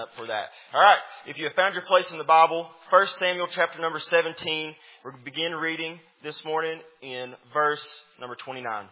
for that. All right. If you have found your place in the Bible, 1 Samuel chapter number 17, we're going to begin reading this morning in verse number 29.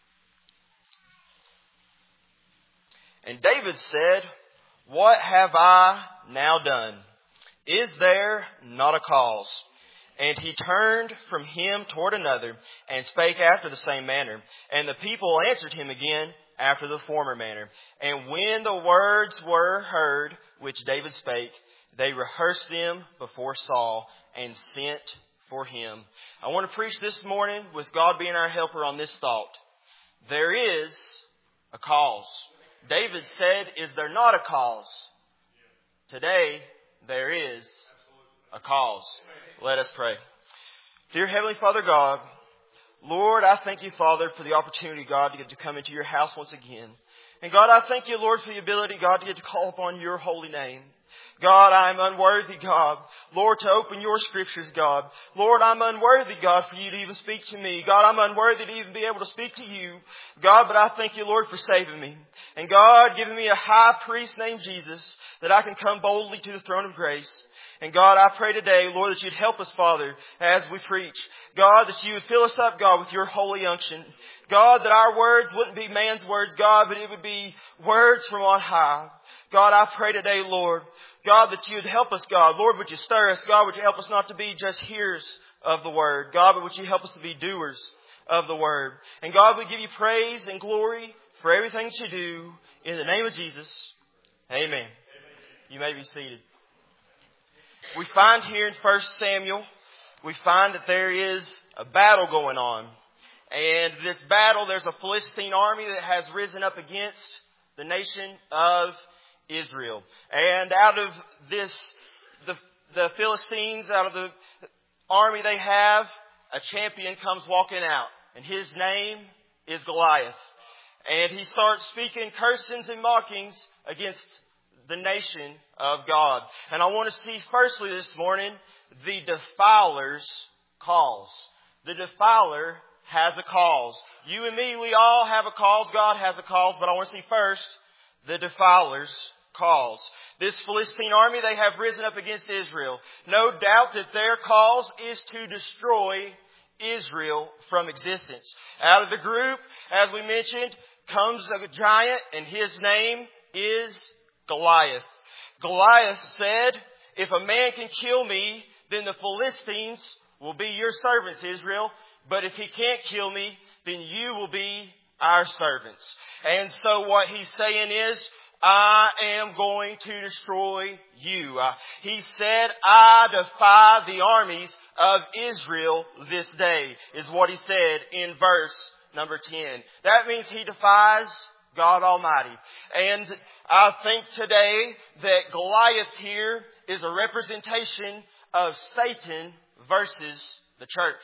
And David said, "What have I now done? Is there not a cause?" And he turned from him toward another, and spake after the same manner. And the people answered him again after the former manner. And when the words were heard, which David spake, they rehearsed them before Saul, and sent for him. I want to preach this morning, with God being our helper, on this thought. There is a cause. David said, "Is there not a cause?" Today, there is a cause. Let us pray. Dear Heavenly Father God, Lord, I thank you, Father, for the opportunity, God, to get to come into your house once again. And God, I thank you, Lord, for the ability, God, to get to call upon your holy name. God, I'm unworthy, God, Lord, to open your scriptures, God. Lord, I'm unworthy, God, for you to even speak to me. God, I'm unworthy to even be able to speak to you. God, but I thank you, Lord, for saving me. And God, giving me a high priest named Jesus, that I can come boldly to the throne of grace. And God, I pray today, Lord, that you'd help us, Father, as we preach. God, that you would fill us up, God, with your holy unction. God, that our words wouldn't be man's words, God, but it would be words from on high. God, I pray today, Lord, God, that you would help us, God. Lord, would you stir us? God, would you help us not to be just hearers of the word? God, but would you help us to be doers of the word? And God, we give you praise and glory for everything that you do. In the name of Jesus, amen. You may be seated. We find here in 1 Samuel, we find that there is a battle going on. And this battle, there's a Philistine army that has risen up against the nation of Israel. And out of this, the Philistines, out of the army they have, a champion comes walking out. And his name is Goliath. And he starts speaking cursings and mockings against the nation of God. And I want to see firstly this morning the defiler's cause. The defiler has a cause. You and me, we all have a cause. God has a cause. But I want to see first the defiler's cause. This Philistine army, they have risen up against Israel. No doubt that their cause is to destroy Israel from existence. Out of the group, as we mentioned, comes a giant, and his name is Goliath. Goliath said, "If a man can kill me, then the Philistines will be your servants, Israel. But if he can't kill me, then you will be our servants." And so what he's saying is, I am going to destroy you. He said, "I defy the armies of Israel this day," is what he said in verse number 10. That means he defies God Almighty. And I think today that Goliath here is a representation of Satan versus the church.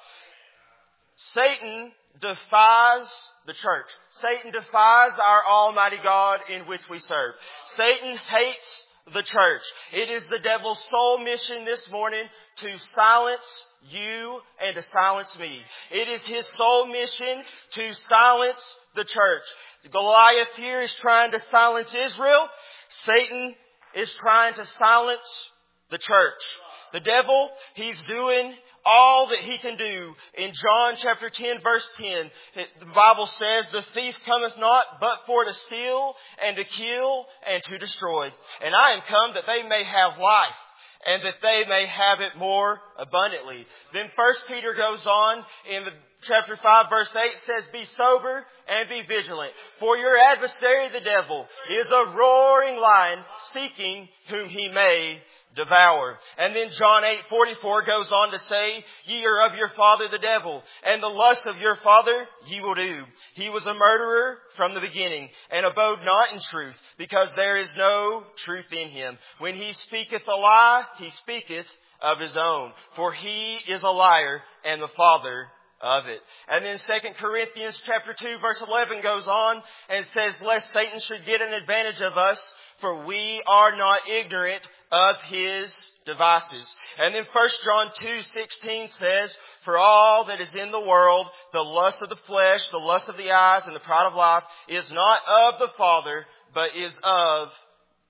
Satan defies the church. Satan defies our Almighty God in which we serve. Satan hates the church. It is the devil's sole mission this morning to silence you and to silence me. It is his sole mission to silence the church. Goliath here is trying to silence Israel. Satan is trying to silence the church. The devil, he's doing all that he can do. In John chapter 10 verse 10, the Bible says, "The thief cometh not but for to steal and to kill and to destroy. And I am come that they may have life, and that they may have it more abundantly." Then 1 Peter goes on in chapter 5 verse 8, says, "Be sober and be vigilant. For your adversary the devil is a roaring lion, seeking whom he may devour." And then John 8:44 goes on to say, "Ye are of your father the devil, and the lust of your father ye will do. He was a murderer from the beginning, and abode not in truth, because there is no truth in him. When he speaketh a lie, he speaketh of his own, for he is a liar and the father of it." And then 2 Corinthians chapter 2 verse 11 goes on and says, "Lest Satan should get an advantage of us, for we are not ignorant of his devices." And then 1 John 2:16 says, "For all that is in the world, the lust of the flesh, the lust of the eyes, and the pride of life, is not of the Father, but is of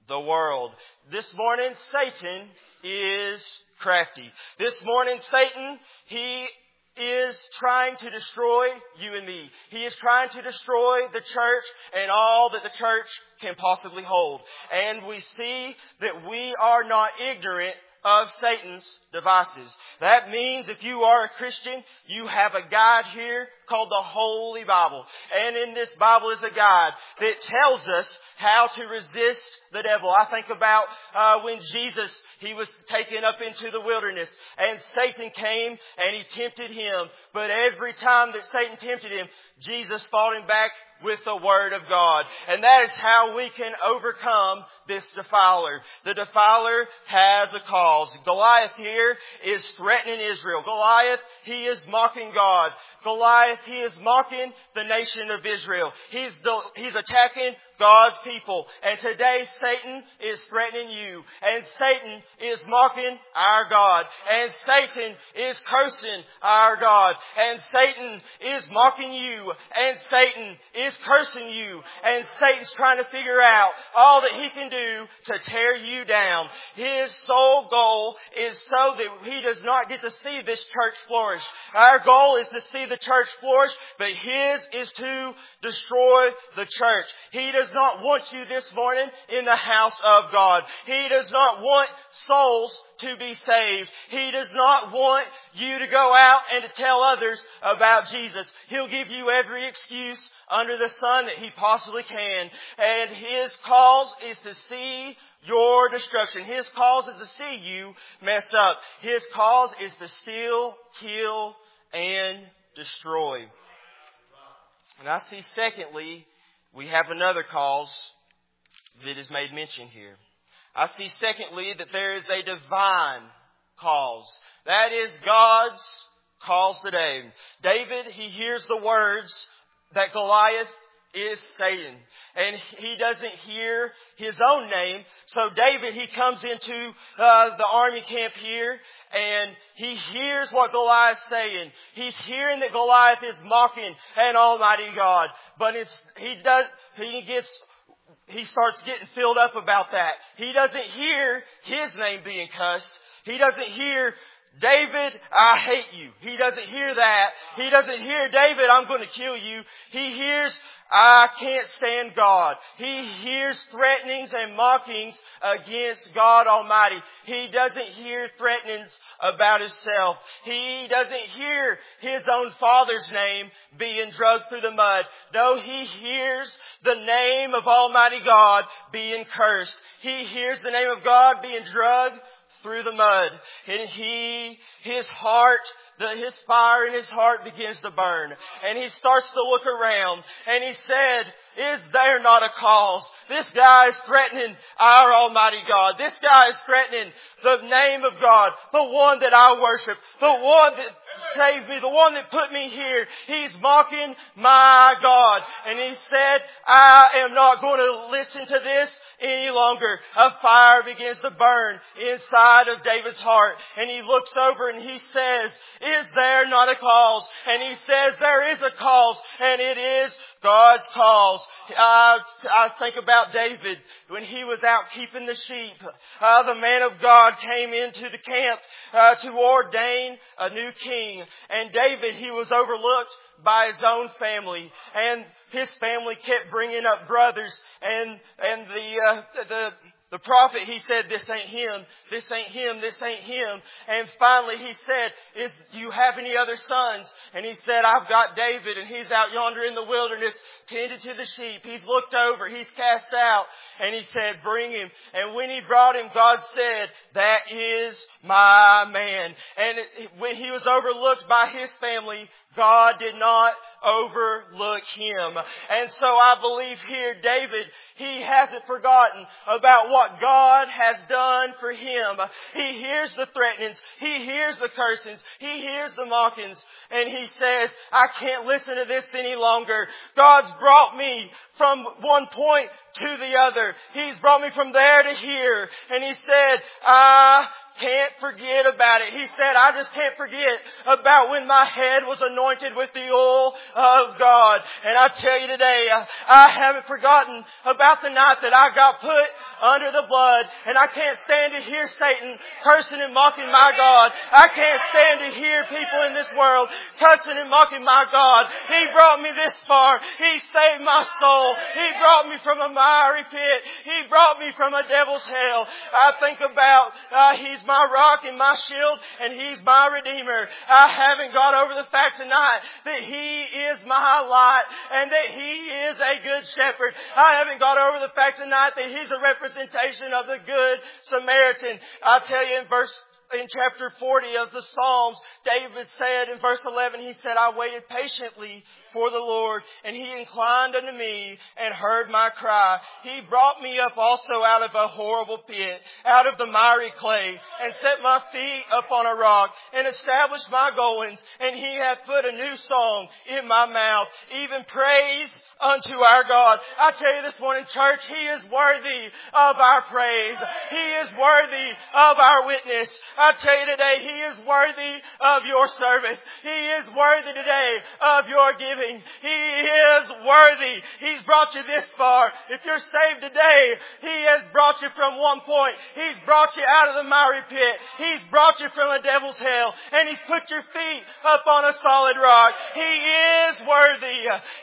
the world. This morning, Satan is crafty. This morning, Satan, he is trying to destroy you and me. He is trying to destroy the church and all that the church can possibly hold. And we see that we are not ignorant of Satan's devices. That means if you are a Christian, you have a guide here called the Holy Bible. And in this Bible is a guide that tells us how to resist the devil. I think about when Jesus, he was taken up into the wilderness and Satan came and he tempted him. But every time that Satan tempted him, Jesus fought him back with the Word of God. And that is how we can overcome this defiler. The defiler has a cause. Goliath here is threatening Israel. Goliath, he is mocking God. Goliath, he is mocking the nation of Israel. He's attacking God's people. And today Satan is threatening you. And Satan is mocking our God. And Satan is cursing our God. And Satan is mocking you. And Satan is cursing you. And Satan's trying to figure out all that he can do to tear you down. His sole goal is so that he does not get to see this church flourish. Our goal is to see the church flourish, but his is to destroy the church. He does not want you this morning in the house of God. He does not want souls to be saved. He does not want you to go out and to tell others about Jesus. He'll give you every excuse under the sun that he possibly can. And his cause is to see your destruction. His cause is to see you mess up. His cause is to steal, kill, and destroy. And I see, secondly, we have another cause that is made mention here. I see, secondly, that there is a divine cause. That is God's cause today. David, he hears the words that Goliath is Satan. And he doesn't hear his own name. So David, he comes into the army camp here and he hears what Goliath's saying. He's hearing that Goliath is mocking an almighty God. But he starts getting filled up about that. He doesn't hear his name being cussed. He doesn't hear, David, I hate you. He doesn't hear that. He doesn't hear, David, I'm going to kill you. He hears, I can't stand God. He hears threatenings and mockings against God Almighty. He doesn't hear threatenings about himself. He doesn't hear his own father's name being dragged through the mud. No, he hears the name of Almighty God being cursed. He hears the name of God being dragged through the mud. And his fire in his heart begins to burn. And he starts to look around and he said, is there not a cause? This guy is threatening our Almighty God. This guy is threatening the name of God, the one that I worship, the one that saved me, the one that put me here. He's mocking my God. And he said, I am not going to listen to this any longer. A fire begins to burn inside of David's heart. And he looks over and he says, is there not a cause? And he says there is a cause, and it is God's cause. I think about David when he was out keeping the sheep. The man of God came into the camp to ordain a new king. And David, he was overlooked by his own family, and his family kept bringing up brothers, and the prophet, he said, this ain't him, this ain't him, this ain't him. And finally he said, do you have any other sons? And he said, I've got David, and he's out yonder in the wilderness tending to the sheep. He's looked over, he's cast out. And he said, bring him. And when he brought him, God said, that is my man. And when he was overlooked by his family, God did not overlook him. And so I believe here, David, he hasn't forgotten about what God has done for him. He hears the threatenings. He hears the cursings. He hears the mockings. And he says, I can't listen to this any longer. God's brought me from one point to the other. He's brought me from there to here. And he said, I can't forget about it. He said, I just can't forget about when my head was anointed with the oil of God. And I tell you today, I haven't forgotten about the night that I got put under the blood. And I can't stand to hear Satan cursing and mocking my God. I can't stand to hear people in this world cursing and mocking my God. He brought me this far. He saved my soul. He brought me from a miry pit. He brought me from a devil's hell. I think about He's my rock and my shield, and He's my Redeemer. I haven't got over the fact tonight that He is my light and that He is a good shepherd. I haven't got over the fact tonight that He's a representation of the Good Samaritan. I tell you in chapter 40 of the Psalms, David said in verse 11, he said, I waited patiently for the Lord, and He inclined unto me and heard my cry. He brought me up also out of a horrible pit, out of the miry clay, and set my feet upon a rock, and established my goings, and He hath put a new song in my mouth, even praise unto our God. I tell you this morning, church, He is worthy of our praise. He is worthy of our witness. I tell you today, He is worthy of your service. He is worthy today of your giving. He is worthy. He's brought you this far. If you're saved today, He has brought you from one point. He's brought you out of the miry pit. He's brought you from the devil's hell. And He's put your feet up on a solid rock. He is worthy.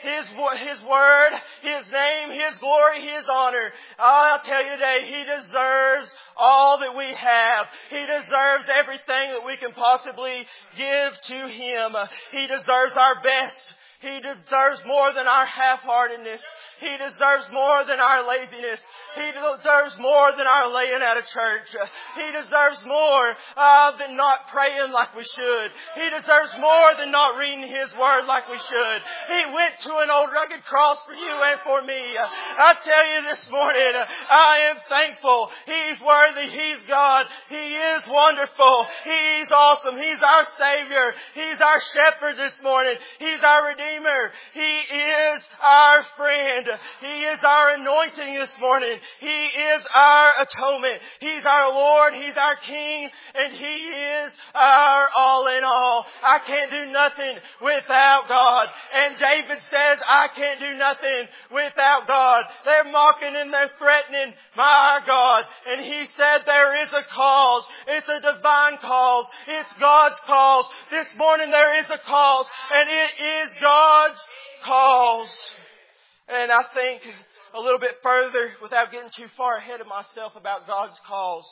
His word, His name, His glory, His honor. I'll tell you today, He deserves all that we have. He deserves everything that we can possibly give to Him. He deserves our best. He deserves more than our half-heartedness. He deserves more than our laziness. He deserves more than our laying out of church. He deserves more than not praying like we should. He deserves more than not reading His Word like we should. He went to an old rugged cross for you and for me. I tell you this morning, I am thankful. He's worthy. He's God. He is wonderful. He's awesome. He's our Savior. He's our shepherd this morning. He's our Redeemer. He is our friend. He is our anointing this morning. He is our atonement. He's our Lord. He's our King. And He is our all in all. I can't do nothing without God. And David says, I can't do nothing without God. They're mocking and they're threatening my God. And He said there is a cause. It's a divine cause. It's God's cause. This morning there is a cause. And it is God's cause. And I think a little bit further, without getting too far ahead of myself, about God's cause.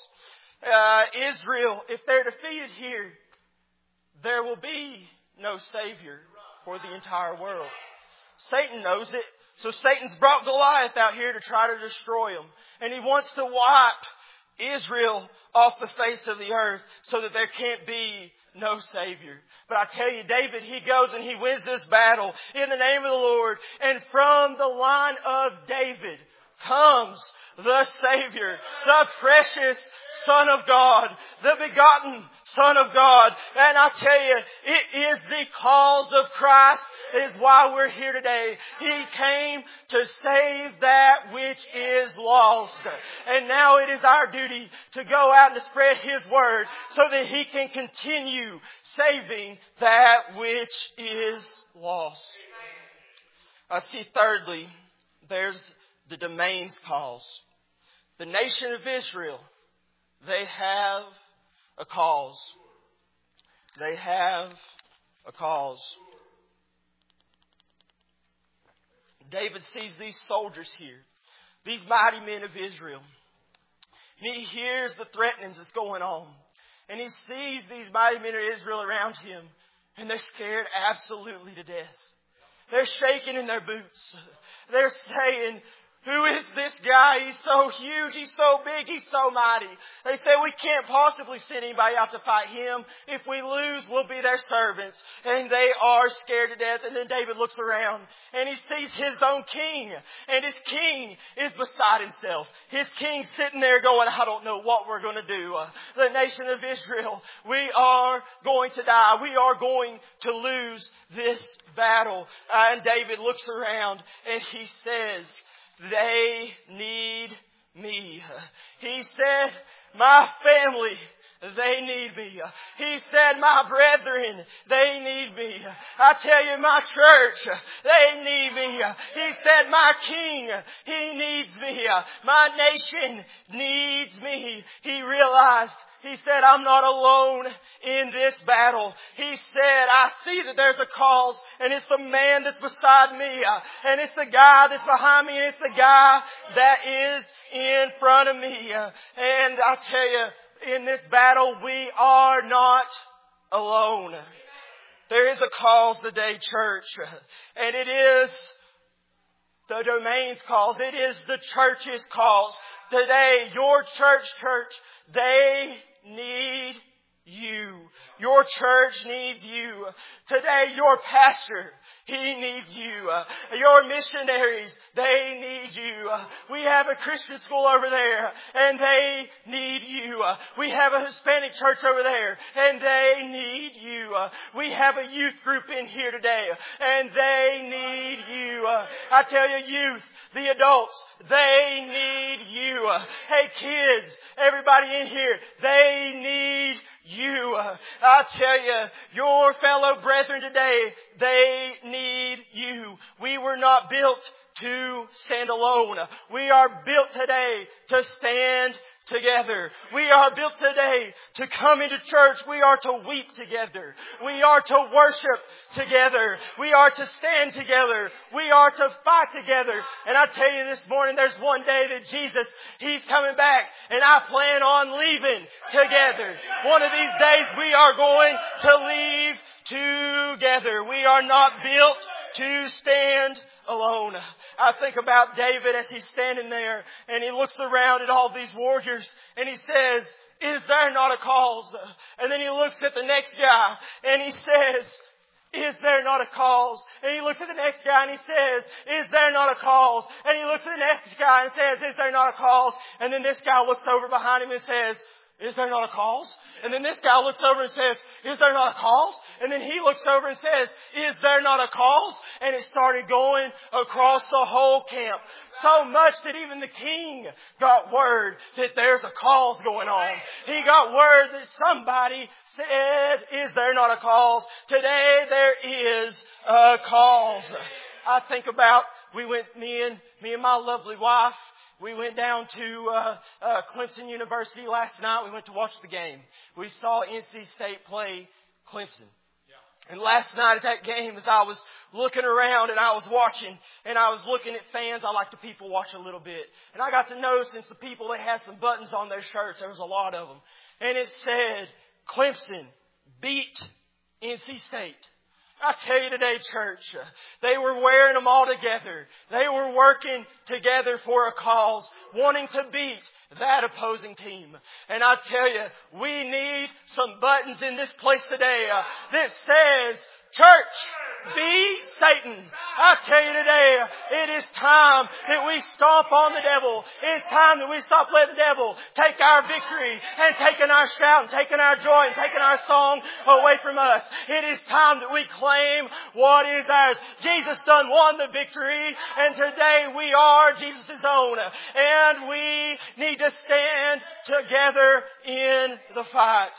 Israel, if they're defeated here, there will be no Savior for the entire world. Satan knows it. So Satan's brought Goliath out here to try to destroy them. And he wants to wipe Israel off the face of the earth so that there can't be no Savior. But I tell you, David, he goes and he wins this battle in the name of the Lord. And from the line of David comes the Savior, the precious Son of God, the begotten Son of God. And I tell you, it is the cause of Christ is why we're here today. He came to save that which is lost. And now it is our duty to go out and spread His word so that He can continue saving that which is lost. I see thirdly, there's the domain's cause. The nation of Israel, they have a cause. They have a cause. David sees these soldiers here, these mighty men of Israel. And he hears the threatenings that's going on. And he sees these mighty men of Israel around him. And they're scared absolutely to death. They're shaking in their boots. They're saying, who is this guy? He's so huge. He's so big. He's so mighty. They say we can't possibly send anybody out to fight him. If we lose, we'll be their servants. And they are scared to death. And then David looks around and he sees his own king. And his king is beside himself. His king's sitting there going, I don't know what we're going to do. The nation of Israel, we are going to die. We are going to lose this battle. And David looks around and he says, they need me. He said, my family, they need me. He said, my brethren, they need me. I tell you, my church, they need me. He said, my king, he needs me. My nation needs me. He realized, he said, I'm not alone in this battle. He said, I see that there's a cause, and it's the man that's beside me, and it's the guy that's behind me, and it's the guy that is in front of me. And I tell you, in this battle, we are not alone. There is a cause today, church, and it is the domain's cause. It is the church's cause. Today, your church, they need you. Your church needs you. Today, your pastor, he needs you. Your missionaries, they need you. We have a Christian school over there, and they need you. We have a Hispanic church over there, and they need you. We have a youth group in here today, and they need you. I tell you, youth, the adults, they need you. Hey kids, everybody in here, they need you. I tell you, your fellow brethren today, they need you. We were not built to stand alone. We are built today to stand together. We are built today to come into church. We are to weep together. We are to worship together. We are to stand together. We are to fight together. And I tell you this morning, there's one day that Jesus, He's coming back, and I plan on leaving together. One of these days we are going to leave together. We are not built to stand alone. I think about David as he's standing there and he looks around at all these warriors and he says, is there not a cause? And then he looks at the next guy and he says, is there not a cause? And he looks at the next guy and he says, is there not a cause? And he looks at the next guy and says, is there not a cause? And then this guy looks over behind him and says, is there not a cause? And then this guy looks over and says, is there not a cause? And then he looks over and says, is there not a cause? And it started going across the whole camp. So much that even the king got word that there's a cause going on. He got word that somebody said, is there not a cause? Today there is a cause. I think about, me and my lovely wife, we went down to Clemson University last night. We went to watch the game. We saw NC State play Clemson. And last night at that game, as I was looking around and I was watching and I was looking at fans, I like to people watch a little bit. And I got to know, since the people, they had some buttons on their shirts, there was a lot of them. And it said, Clemson beat NC State. I tell you today, church, they were wearing them all together. They were working together for a cause, wanting to beat that opposing team. And I tell you, we need some buttons in this place today that says, church, beat Satan. I tell you today, it is time that we stomp on the devil. It's time that we stop letting the devil take our victory and taking our shout and taking our joy and taking our song away from us. It is time that we claim what is ours. Jesus done won the victory, and today we are Jesus' own. And we need to stand together in the fight.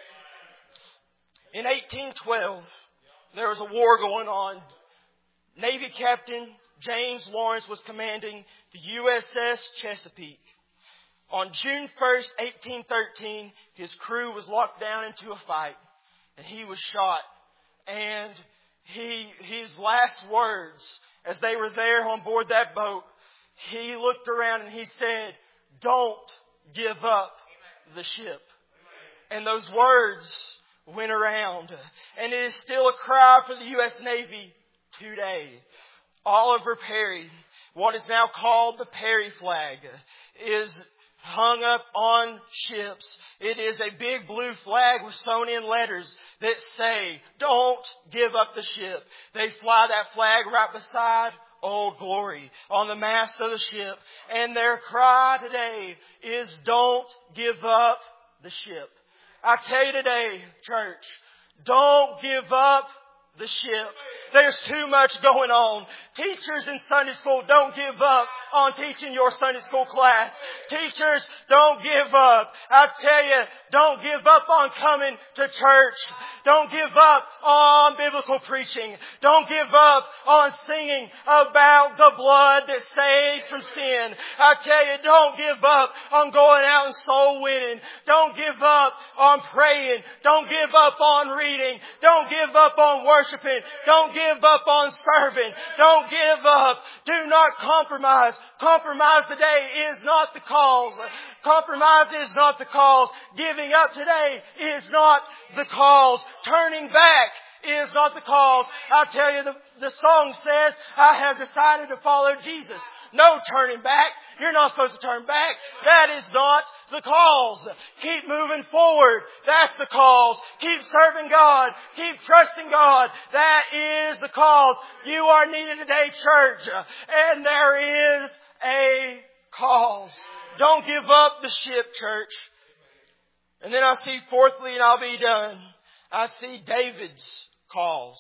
In 1812, there was a war going on. Navy Captain James Lawrence was commanding the USS Chesapeake. On June 1st, 1813, his crew was locked down into a fight, and he was shot. And his last words, as they were there on board that boat, he looked around and he said, "Don't give up the ship." And those words went around, and it is still a cry for the U.S. Navy today. Oliver Perry, what is now called the Perry flag, is hung up on ships. It is a big blue flag with sewn in letters that say, "Don't give up the ship." They fly that flag right beside Old Glory on the mast of the ship. And their cry today is, "Don't give up the ship." I tell you today, church, don't give up the ship. There's too much going on. Teachers in Sunday school, don't give up on teaching your Sunday school class. Teachers, don't give up. I tell you, don't give up on coming to church. Don't give up on biblical preaching. Don't give up on singing about the blood that saves from sin. I tell you, don't give up on going out and soul winning. Don't give up on praying. Don't give up on reading. Don't give up on worshiping. Don't give up on serving. Don't give up. Do not compromise. Compromise today is not the cause. Compromise is not the cause. Giving up today is not the cause. Turning back is not the cause. I tell you, the song says, I have decided to follow Jesus. No turning back. You're not supposed to turn back. That is not the cause. Keep moving forward. That's the cause. Keep serving God. Keep trusting God. That is the cause. You are needed today, church. And there is a cause. Don't give up the ship, church. And then I see fourthly, and I'll be done, I see David's calls.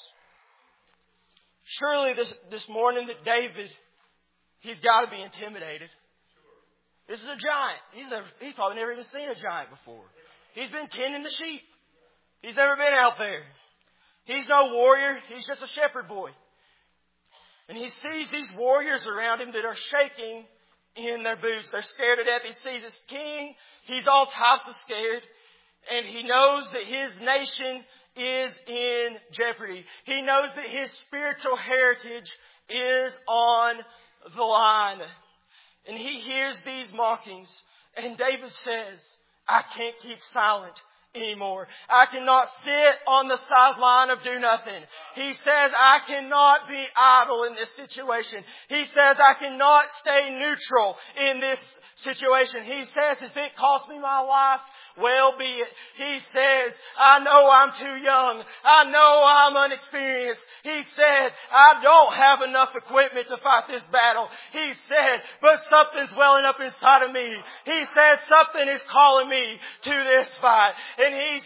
Surely this morning that David, he's got to be intimidated. This is a giant. He's probably never even seen a giant before. He's been tending the sheep. He's never been out there. He's no warrior. He's just a shepherd boy. And he sees these warriors around him that are shaking in their boots. They're scared to death. He sees his king. He's all types of scared. And he knows that his nation is in jeopardy. He knows that his spiritual heritage is on the line. And he hears these mockings. And David says, I can't keep silent anymore. I cannot sit on the sideline of do nothing. He says, I cannot be idle in this situation. He says, I cannot stay neutral in this situation. He says, if it costs me my life, well be it. He says, I know I'm too young. I know I'm unexperienced. He said, I don't have enough equipment to fight this battle. He said, but something's welling up inside of me. He said, something is calling me to this fight. And he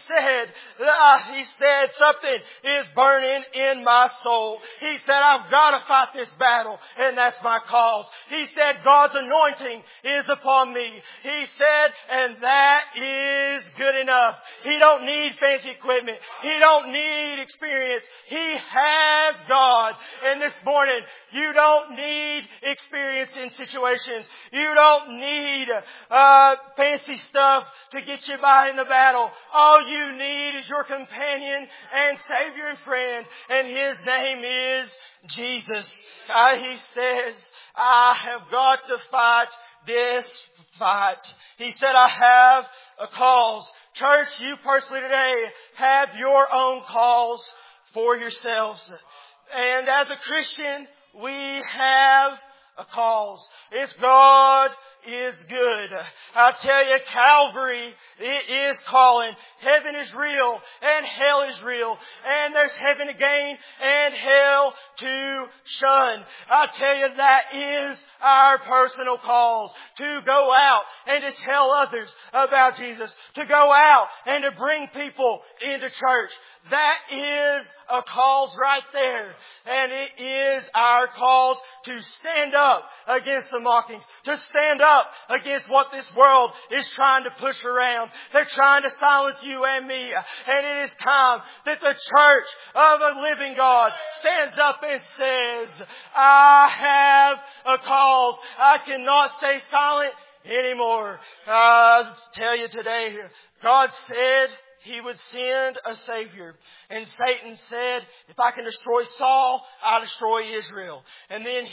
said, something is burning in my soul. He said, I've got to fight this battle, and that's my cause. He said, God's anointing is upon me. He said, and that is good enough. He don't need fancy equipment. He don't need experience. He has God. And this morning, you don't need experience in situations. You don't need fancy stuff to get you by in the battle. All you need is your companion and Savior and friend, and His name is Jesus. He says, I have got to fight this fight. He said, I have a cause. Church, you personally today have your own cause for yourselves. And as a Christian, we have a cause. It's God is good. I tell you, Calvary, it is calling. Heaven is real and hell is real. And there's heaven to gain and hell to shun. I tell you, that is our personal cause. To go out and to tell others about Jesus. To go out and to bring people into church. That is a cause right there. And it is our cause to stand up against the mockings. To stand up against what this world is trying to push around. They're trying to silence you and me. And it is time that the church of a living God stands up and says, I have a cause. I cannot stay silent anymore. I tell you today, God said He would send a Savior. And Satan said, if I can destroy Saul, I'll destroy Israel. And then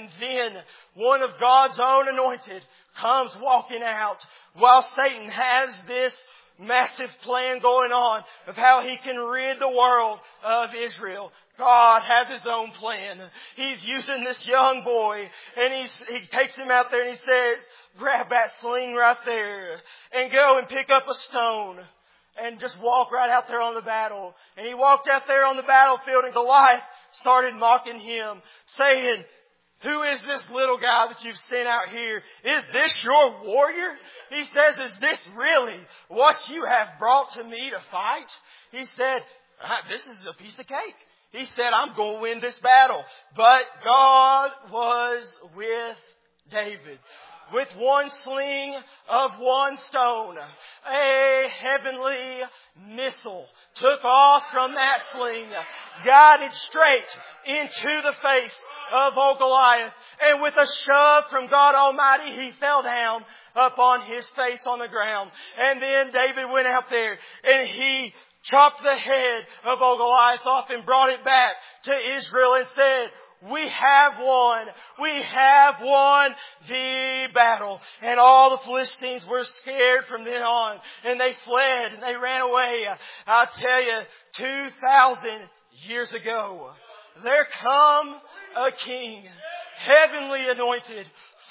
one of God's own anointed comes walking out while Satan has this massive plan going on of how he can rid the world of Israel. God has His own plan. He's using this young boy, and he takes him out there and he says, grab that sling right there and go and pick up a stone. And just walk right out there on the battle. And he walked out there on the battlefield, and Goliath started mocking him, saying, who is this little guy that you've sent out here? Is this your warrior? He says, is this really what you have brought to me to fight? He said, this is a piece of cake. He said, I'm going to win this battle. But God was with David. With one sling of one stone, a heavenly missile took off from that sling, guided straight into the face of old Goliath. And with a shove from God Almighty, he fell down upon his face on the ground. And then David went out there and he chopped the head of old Goliath off and brought it back to Israel and said, we have won. We have won the battle. And all the Philistines were scared from then on. And they fled and they ran away. I tell you, 2,000 years ago, there come a king, heavenly anointed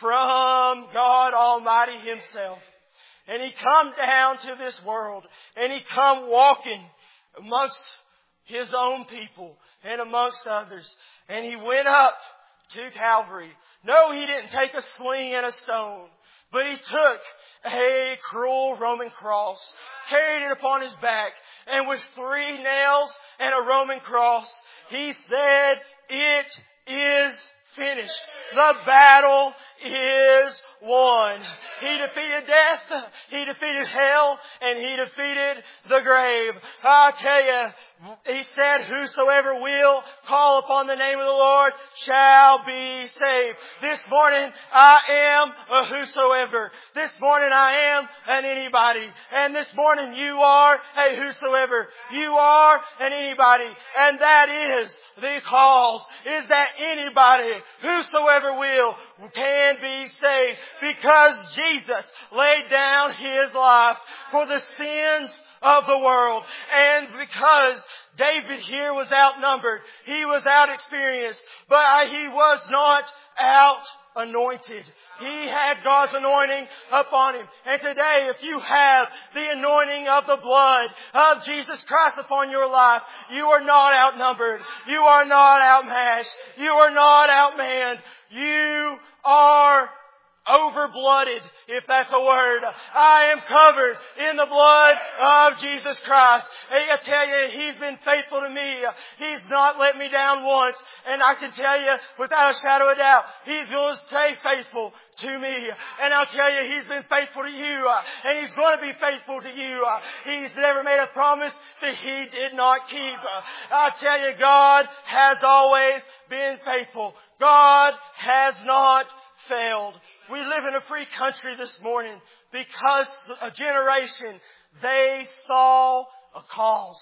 from God Almighty Himself. And He come down to this world. And He come walking amongst His own people and amongst others. And He went up to Calvary. No, He didn't take a sling and a stone, but He took a cruel Roman cross, carried it upon His back, and with 3 nails and a Roman cross, He said, it is finished. The battle is won. He defeated death, He defeated hell, and He defeated the grave. I tell you, He said, whosoever will call upon the name of the Lord shall be saved. This morning I am a whosoever. This morning I am an anybody. And this morning you are a whosoever. You are an anybody. And that is the cause, is that anybody, whosoever will, can be saved. Because Jesus laid down His life for the sins of the world. And because David here was outnumbered, he was out experienced, but he was not out anointed. He had God's anointing upon him. And today, if you have the anointing of the blood of Jesus Christ upon your life, you are not outnumbered. You are not outmatched. You are not outmanned. You are overblooded, if that's a word. I am covered in the blood of Jesus Christ. I tell you, He's been faithful to me. He's not let me down once. And I can tell you, without a shadow of doubt, He's going to stay faithful to me. And I'll tell you, He's been faithful to you. And He's going to be faithful to you. He's never made a promise that He did not keep. I tell you, God has always been faithful. God has not failed. We live in a free country this morning because a generation, they saw a cause.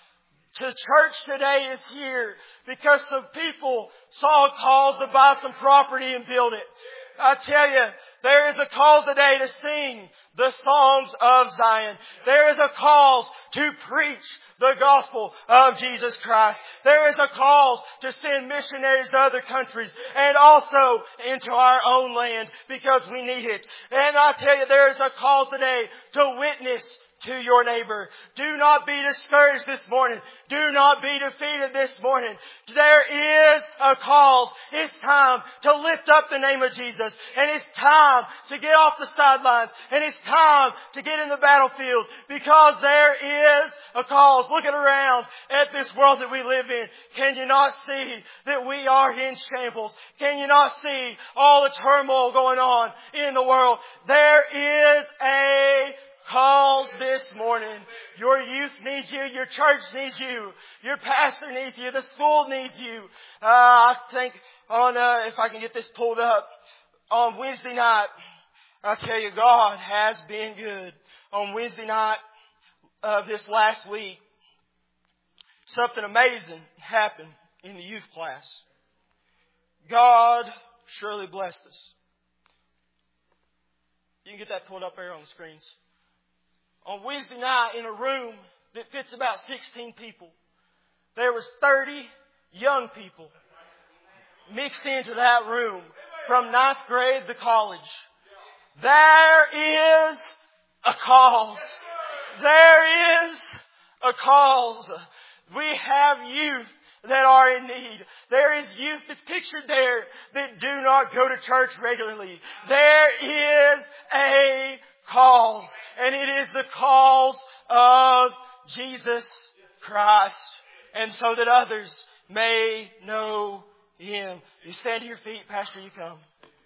The church today is here because some people saw a cause to buy some property and build it. I tell you, there is a cause today to sing the songs of Zion. There is a cause to preach the gospel of Jesus Christ. There is a cause to send missionaries to other countries and also into our own land because we need it. And I tell you, there is a cause today to witness to your neighbor. Do not be discouraged this morning. Do not be defeated this morning. There is a cause. It's time to lift up the name of Jesus. And it's time to get off the sidelines. And it's time to get in the battlefield because there is a cause. Looking around at this world that we live in, can you not see that we are in shambles? Can you not see all the turmoil going on in the world? There is a cause this morning. Your youth needs you. Your church needs you. Your pastor needs you. The school needs you. I think on, if I can get this pulled up, on Wednesday night, I tell you, God has been good. On Wednesday night of this last week, something amazing happened in the youth class. God surely blessed us. You can get that pulled up there on the screens. On Wednesday night, in a room that fits about 16 people, there was 30 young people mixed into that room from 9th grade to college. There is a cause. There is a cause. We have youth that are in need. There is youth that's pictured there that do not go to church regularly. There is a cause. And it is the cause of Jesus Christ. And so that others may know Him. You stand to your feet, Pastor, you come.